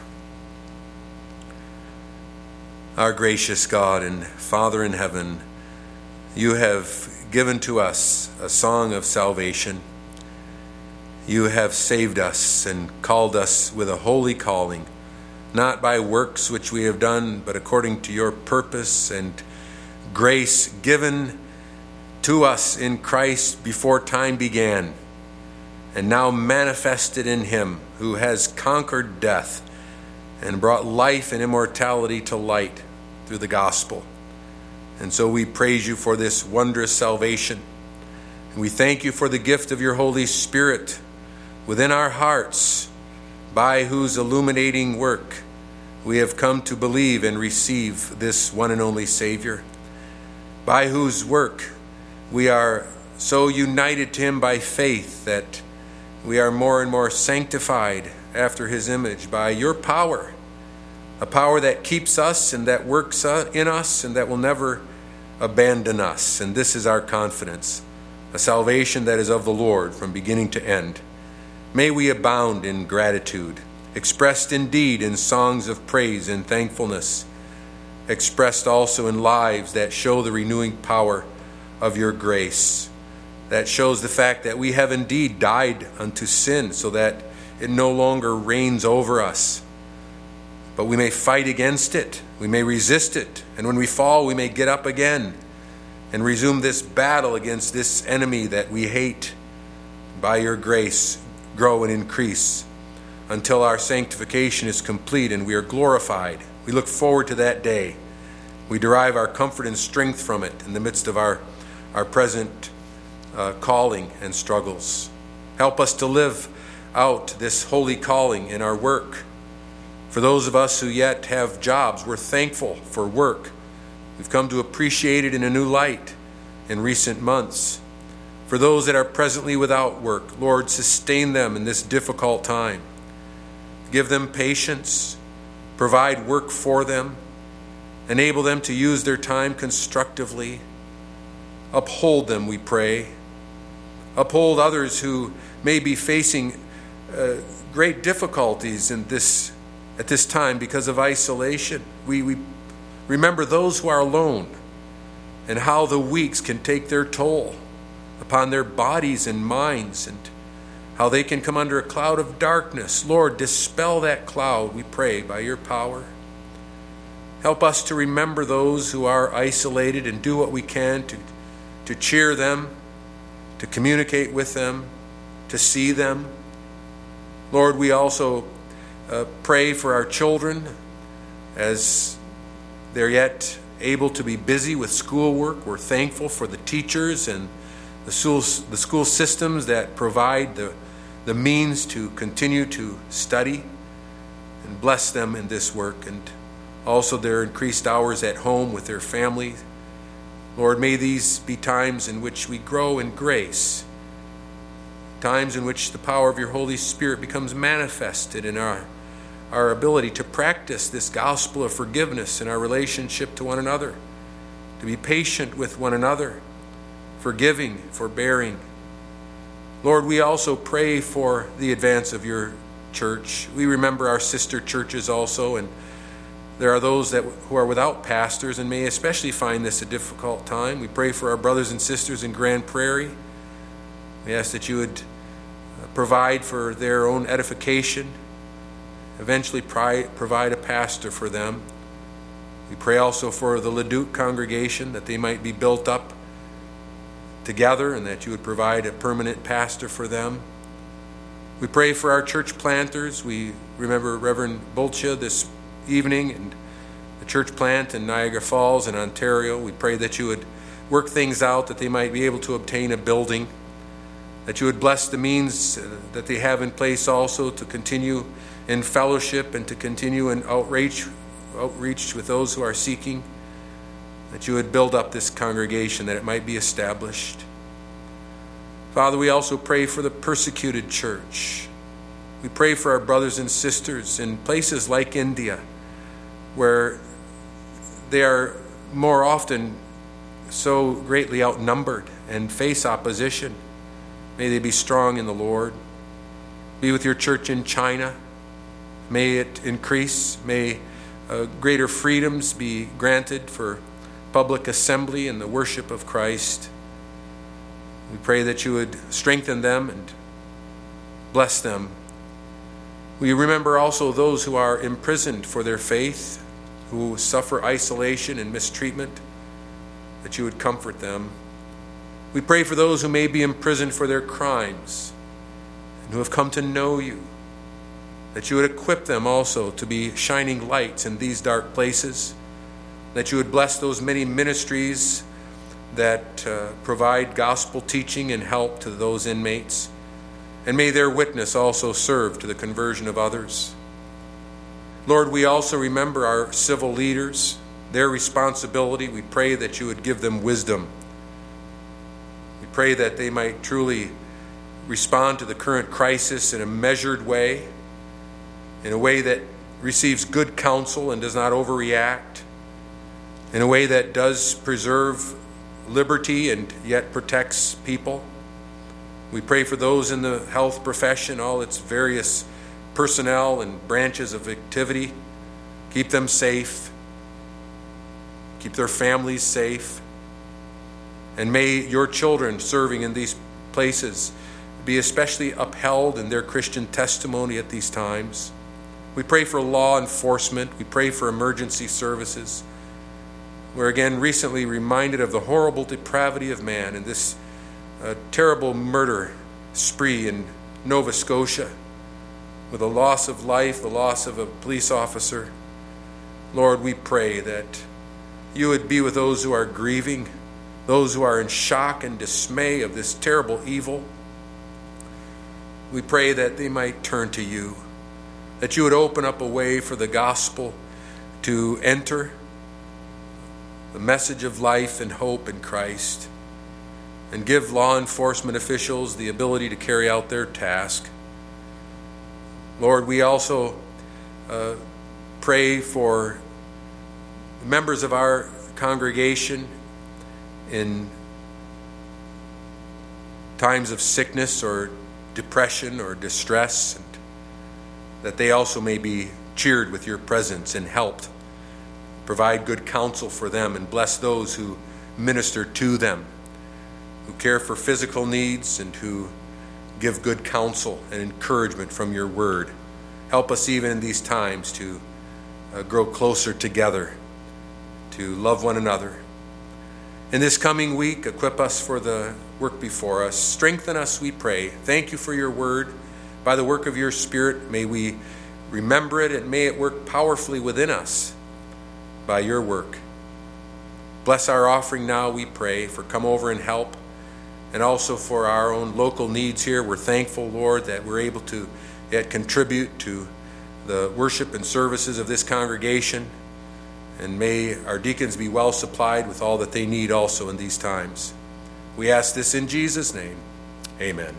S1: Our gracious God and Father in heaven, you have given to us a song of salvation. You have saved us and called us with a holy calling, not by works which we have done, but according to your purpose and grace given to us in Christ before time began, and now manifested in him who has conquered death and brought life and immortality to light through the gospel. And so we praise you for this wondrous salvation. And we thank you for the gift of your Holy Spirit within our hearts, by whose illuminating work we have come to believe and receive this one and only Savior, by whose work we are so united to him by faith that we are more and more sanctified after his image by your power, a power that keeps us and that works in us and that will never abandon us. And this is our confidence, a salvation that is of the Lord from beginning to end. May we abound in gratitude, expressed indeed in songs of praise and thankfulness, expressed also in lives that show the renewing power of your grace, that shows the fact that we have indeed died unto sin so that it no longer reigns over us. But we may fight against it, we may resist it, and when we fall, we may get up again and resume this battle against this enemy that we hate. By your grace, grow and increase until our sanctification is complete and we are glorified. We look forward to that day. We derive our comfort and strength from it in the midst of our, our present uh, calling and struggles. Help us to live out this holy calling in our work. For those of us who yet have jobs, we're thankful for work. We've come to appreciate it in a new light in recent months. For those that are presently without work, Lord, sustain them in this difficult time. Give them patience, provide work for them, enable them to use their time constructively. Uphold them, we pray. Uphold others who may be facing uh, great difficulties in this at this time because of isolation. We, we remember those who are alone and how the weeks can take their toll upon their bodies and minds, and how they can come under a cloud of darkness. Lord, dispel that cloud, we pray, by your power. Help us to remember those who are isolated and do what we can to, to cheer them, to communicate with them, to see them. Lord, we also uh, pray for our children as they're yet able to be busy with schoolwork. We're thankful for the teachers and the school, the school systems that provide the, the means to continue to study, and bless them in this work, and also their increased hours at home with their family. Lord, may these be times in which we grow in grace, times in which the power of your Holy Spirit becomes manifested in our, our ability to practice this gospel of forgiveness in our relationship to one another, to be patient with one another, forgiving, forbearing. Lord, we also pray for the advance of your church. We remember our sister churches also, and there are those that who are without pastors and may especially find this a difficult time. We pray for our brothers and sisters in Grand Prairie. We ask that you would provide for their own edification, eventually provide a pastor for them. We pray also for the Leduc congregation, that they might be built up together and that you would provide a permanent pastor for them. We pray for our church planters. We remember Reverend Bulcha this evening and the church plant in Niagara Falls in Ontario. We pray that you would work things out, that they might be able to obtain a building, that you would bless the means that they have in place also to continue in fellowship and to continue in outreach, outreach with those who are seeking, that you would build up this congregation, that it might be established. Father, we also pray for the persecuted church. We pray for our brothers and sisters in places like India, where they are more often so greatly outnumbered and face opposition. May they be strong in the Lord. Be with your church in China. May it increase. May uh, greater freedoms be granted for public assembly and the worship of Christ. We pray that you would strengthen them and bless them. We remember also those who are imprisoned for their faith, who suffer isolation and mistreatment, that you would comfort them. We pray for those who may be imprisoned for their crimes and who have come to know you, that you would equip them also to be shining lights in these dark places, that you would bless those many ministries that uh, provide gospel teaching and help to those inmates, and may their witness also serve to the conversion of others. Lord, we also remember our civil leaders, their responsibility. We pray that you would give them wisdom. We pray that they might truly respond to the current crisis in a measured way, in a way that receives good counsel and does not overreact, in a way that does preserve liberty and yet protects people. We pray for those in the health profession, all its various personnel and branches of activity. Keep them safe. Keep their families safe. And may your children serving in these places be especially upheld in their Christian testimony at these times. We pray for law enforcement. We pray for emergency services. We're again recently reminded of the horrible depravity of man in this uh, terrible murder spree in Nova Scotia, with the loss of life, the loss of a police officer. Lord, we pray that you would be with those who are grieving, those who are in shock and dismay of this terrible evil. We pray that they might turn to you, that you would open up a way for the gospel to enter, the message of life and hope in Christ, and give law enforcement officials the ability to carry out their task. Lord, we also uh, pray for members of our congregation in times of sickness or depression or distress, and that they also may be cheered with your presence and helped. Provide good counsel for them and bless those who minister to them, who care for physical needs and who give good counsel and encouragement from your word. Help us even in these times to uh, grow closer together, to love one another. In this coming week, equip us for the work before us. Strengthen us, we pray. Thank you for your word. By the work of your Spirit, may we remember it and may it work powerfully within us by your work. Bless our offering now, we pray, for come over and help, and also for our own local needs here. We're thankful, Lord, that we're able to yet contribute to the worship and services of this congregation, and may our deacons be well supplied with all that they need also in these times. We ask this in Jesus' name. Amen.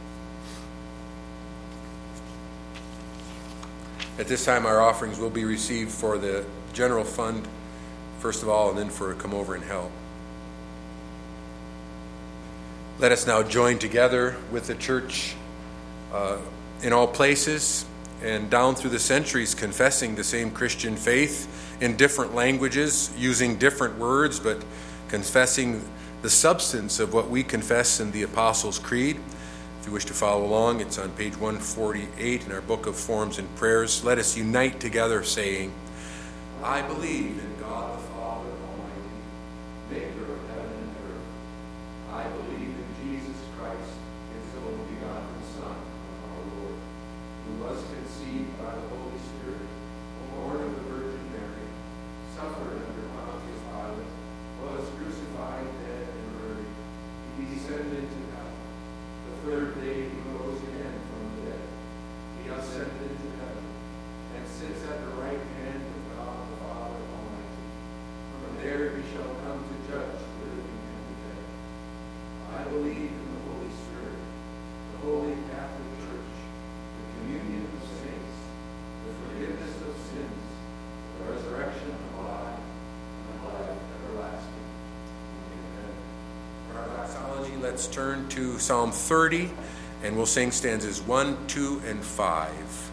S1: At this time, our offerings will be received for the general fund, first of all, and then for come over and help. Let us now join together with the church uh, in all places and down through the centuries, confessing the same Christian faith in different languages, using different words, but confessing the substance of what we confess in the Apostles' Creed. If you wish to follow along, it's on page one forty-eight in our book of Forms and Prayers. Let us unite together saying, I believe in God the Father Almighty, maker of heaven and earth. I believe in Jesus Christ, his only begotten Son, our Lord, who was conceived by the Holy Spirit, born of the Virgin Mary, suffered under Pontius Pilate, was crucified, dead, and buried. He descended into hell. The third day he rose again from the dead. He ascended into heaven, and sits at the right hand of God the Father Almighty. From there he shall come to judge the living and the dead. I believe in the Holy Spirit, the Holy Catholic Church, the communion of saints, the forgiveness of sins, the resurrection of the life, and the life everlasting. Amen. For our doxology, let's turn to Psalm thirty and we'll sing stanzas one, two, and five.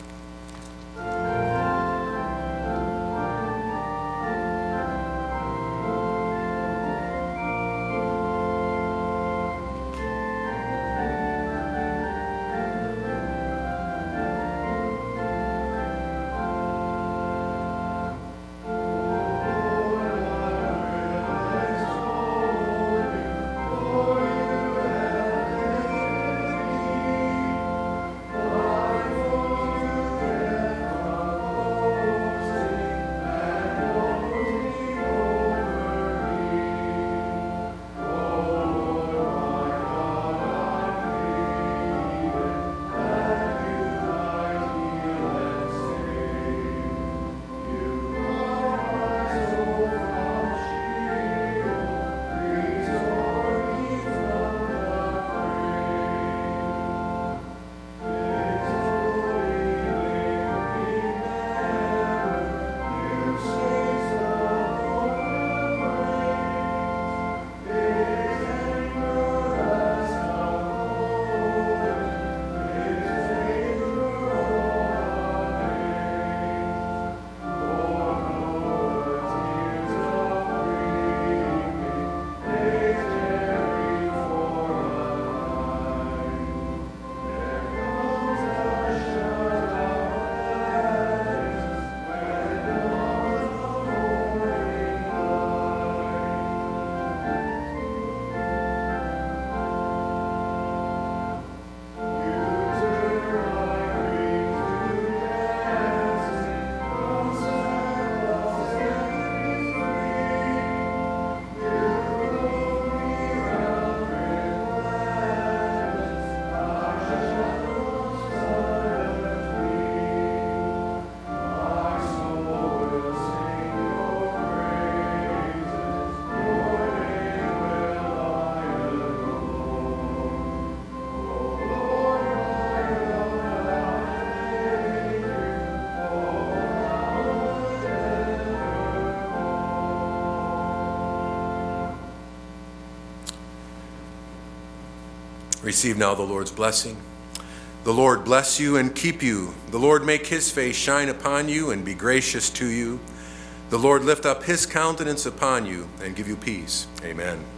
S1: Receive now the Lord's blessing. The Lord bless you and keep you. The Lord make his face shine upon you and be gracious to you. The Lord lift up his countenance upon you and give you peace. Amen.